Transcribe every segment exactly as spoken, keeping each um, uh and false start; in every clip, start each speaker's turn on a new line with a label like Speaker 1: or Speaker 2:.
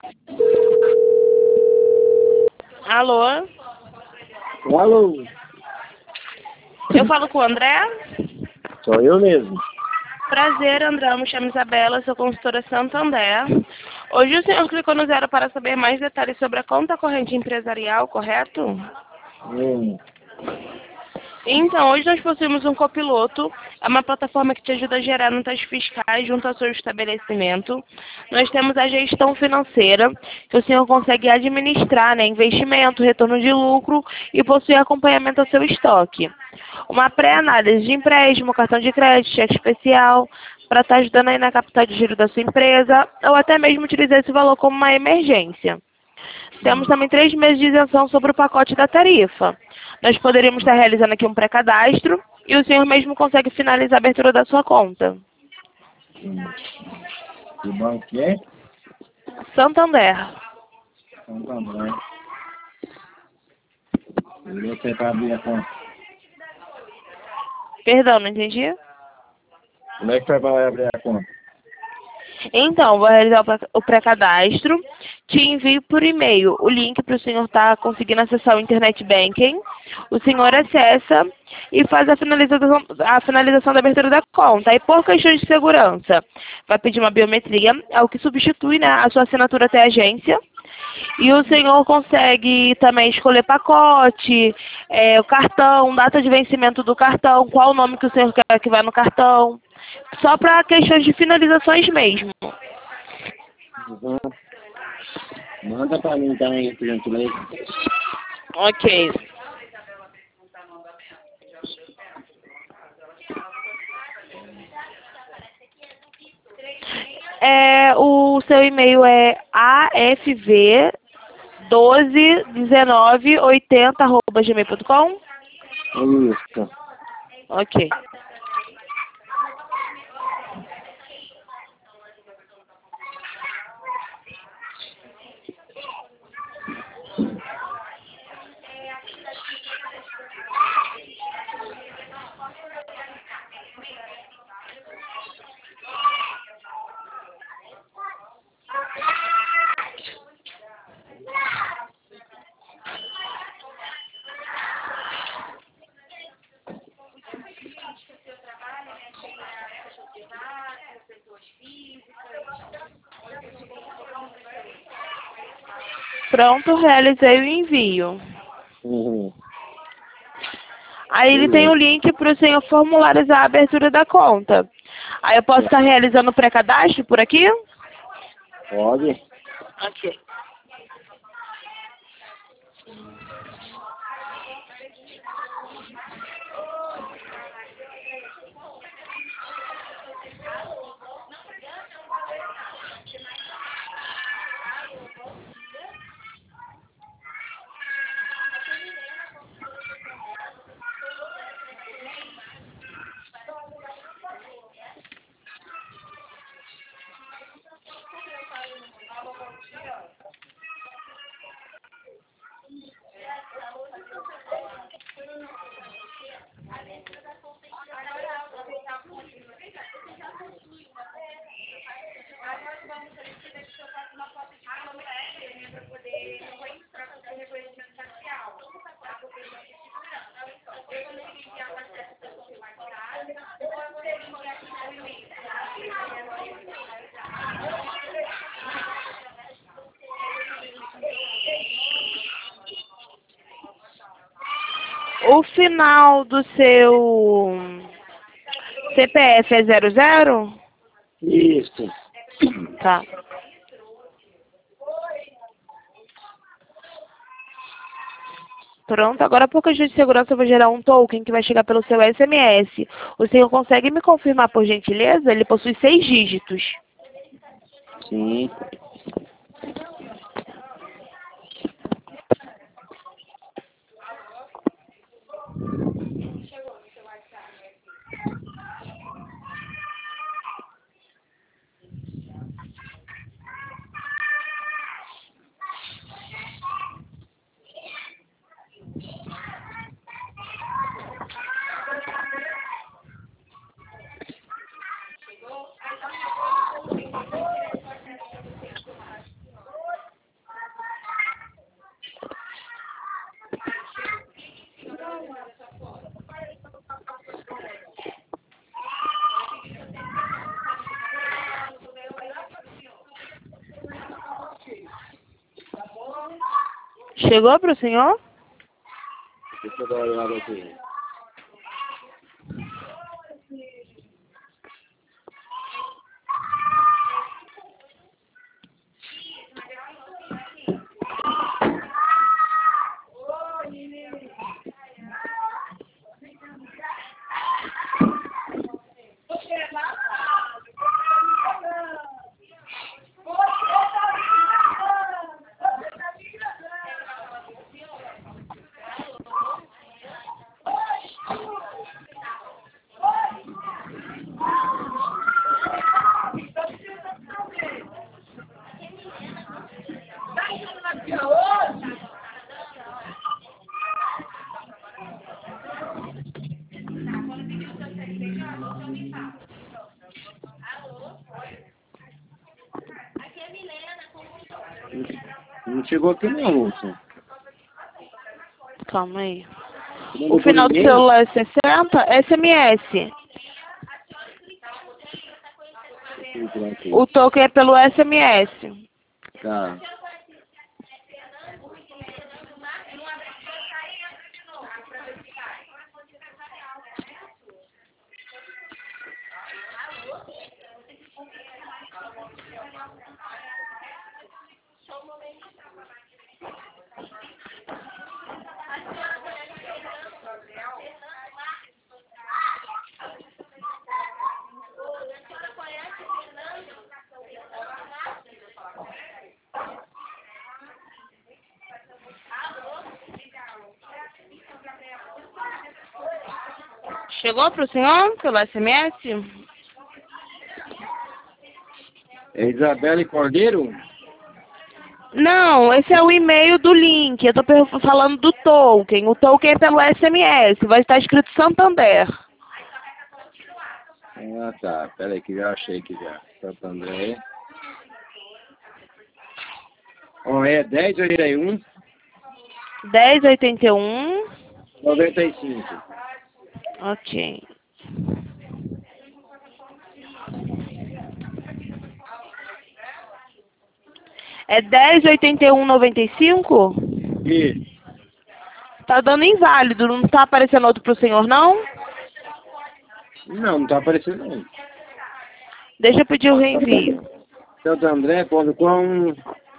Speaker 1: Alô?
Speaker 2: Alô?
Speaker 1: Eu falo com o André?
Speaker 2: Sou eu mesmo.
Speaker 1: Prazer, André. Me chamo Isabela, sou consultora Santander. Hoje o senhor clicou no zero para saber mais detalhes sobre a conta corrente empresarial, correto?
Speaker 2: Hum.
Speaker 1: Então, hoje nós possuímos um copiloto, é uma plataforma que te ajuda a gerar notas fiscais junto ao seu estabelecimento. Nós temos a gestão financeira, que o senhor consegue administrar, né, investimento, retorno de lucro e possui acompanhamento ao seu estoque. Uma pré-análise de empréstimo, cartão de crédito, cheque especial, para estar ajudando aí na capital de giro da sua empresa, ou até mesmo utilizar esse valor como uma emergência. Temos também três meses de isenção sobre o pacote da tarifa. Nós poderíamos estar realizando aqui um pré-cadastro e o senhor mesmo consegue finalizar a abertura da sua conta.
Speaker 2: Hum. Que banco que é?
Speaker 1: Santander.
Speaker 2: Santander. E você para abrir a conta?
Speaker 1: Perdão, não entendi?
Speaker 2: Como é que faz para abrir a conta?
Speaker 1: Então, vou realizar o pré-cadastro, te envio por e-mail o link para o senhor estar conseguindo acessar o Internet Banking. O senhor acessa e faz a finalização, a finalização da abertura da conta. Aí, por questões de segurança, vai pedir uma biometria, é o que substitui, né, a sua assinatura até a agência. E o senhor consegue também escolher pacote, é, o cartão, data de vencimento do cartão, qual o nome que o senhor quer que vai no cartão. Só para questões de finalizações mesmo.
Speaker 2: Uhum. Manda para mim também, por gentileza.
Speaker 1: Ok. É, o seu e-mail é a f v doze dezenove oitenta arroba gmail ponto com?
Speaker 2: Isso.
Speaker 1: Ok. Pronto, realizei o envio.
Speaker 2: Uhum.
Speaker 1: Aí ele tem o link para o senhor formularizar a abertura da conta. Aí eu posso estar realizando o pré-cadastro por aqui?
Speaker 2: Pode.
Speaker 1: Ok. O final do seu C P F é zero zero?
Speaker 2: Isso.
Speaker 1: Tá. Pronto, agora por questão de segurança eu vou gerar um token que vai chegar pelo seu S M S. O senhor consegue me confirmar, por gentileza? Ele possui seis dígitos.
Speaker 2: Sim.
Speaker 1: Chegou para o senhor?
Speaker 2: Deixa eu dar uma olhada aqui. Não chegou aqui não, moça.
Speaker 1: Calma aí.
Speaker 2: Mandou
Speaker 1: O final
Speaker 2: por
Speaker 1: do
Speaker 2: e-mail?
Speaker 1: celular é sessenta? S M S. O token é pelo S M S.
Speaker 2: Tá.
Speaker 1: Chegou para o senhor pelo S M S?
Speaker 2: É Isabelle Cordeiro?
Speaker 1: Não, esse é o e-mail do link. Eu tô falando do token. O token é pelo S M S. Vai estar escrito Santander.
Speaker 2: Ah, tá. Pera aí que já achei aqui já. Santo André. Ó, é dez oitenta e um,
Speaker 1: dez oitenta e um.
Speaker 2: noventa e cinco.
Speaker 1: Ok. É dez oitenta e um noventa e cinco?
Speaker 2: Isso.
Speaker 1: Tá dando inválido. Não tá aparecendo outro pro senhor, não?
Speaker 2: Não, não tá aparecendo não.
Speaker 1: Deixa eu pedir o reenvio.
Speaker 2: Santo André, ponto com.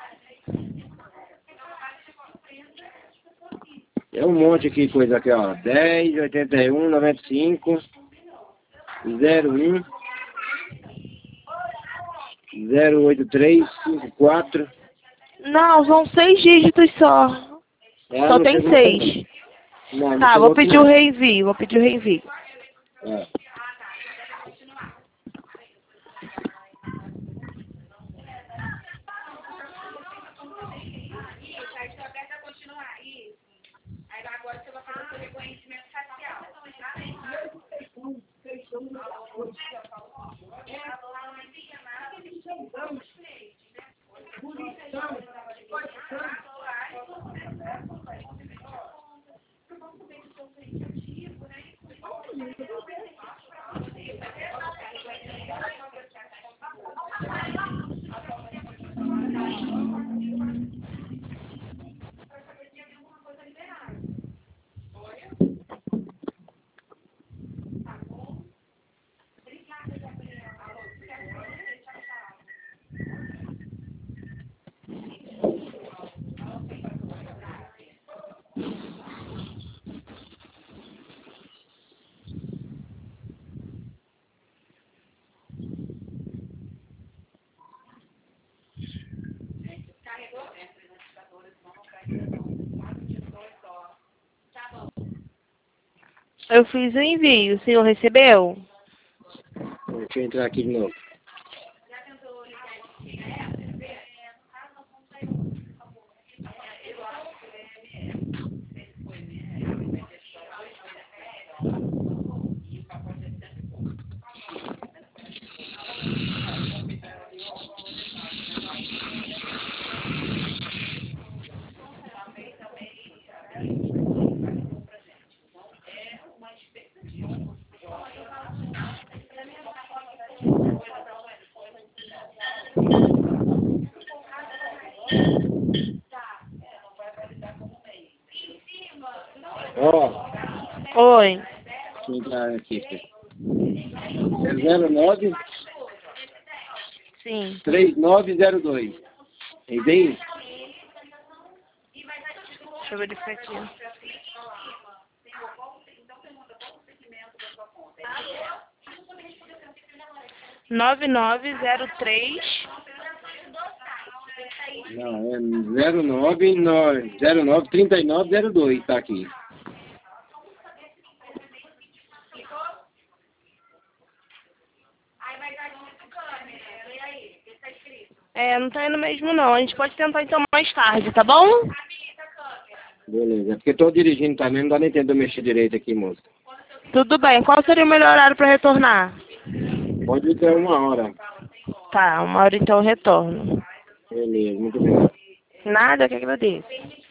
Speaker 2: É um monte aqui, coisa aqui, ó. dez, oitenta e um, noventa e cinco, zero um, zero oito três, cinco quatro.
Speaker 1: Não, são seis dígitos só.
Speaker 2: Ah,
Speaker 1: Só
Speaker 2: não
Speaker 1: tem
Speaker 2: chegou aqui,
Speaker 1: seis.
Speaker 2: não. Não, não
Speaker 1: Tá,
Speaker 2: chegou
Speaker 1: vou
Speaker 2: aqui
Speaker 1: pedir o
Speaker 2: não.
Speaker 1: reenvio. Vou pedir o reenvio.
Speaker 2: É.
Speaker 1: Eu fiz o envio. O senhor recebeu?
Speaker 2: Deixa eu entrar aqui de novo. Ó,
Speaker 1: Oi.
Speaker 2: deixa eu entrar aqui. É zero nove
Speaker 1: Sim.
Speaker 2: três nove zero dois. Entende?
Speaker 1: Deixa eu verificar aqui. nove nove zero três.
Speaker 2: Não, é zero nove nove zero nove trinta e nove zero dois, tá aqui.
Speaker 1: É, não tá indo mesmo não. A gente pode tentar então mais tarde, tá bom?
Speaker 2: Beleza, é porque tô dirigindo também, não dá nem tempo de mexer direito aqui, moço.
Speaker 1: Tudo bem. Qual seria o melhor horário para retornar?
Speaker 2: Pode ter uma hora.
Speaker 1: Tá, uma hora então eu retorno.
Speaker 2: Beleza, muito obrigado.
Speaker 1: Nada, que agradeço.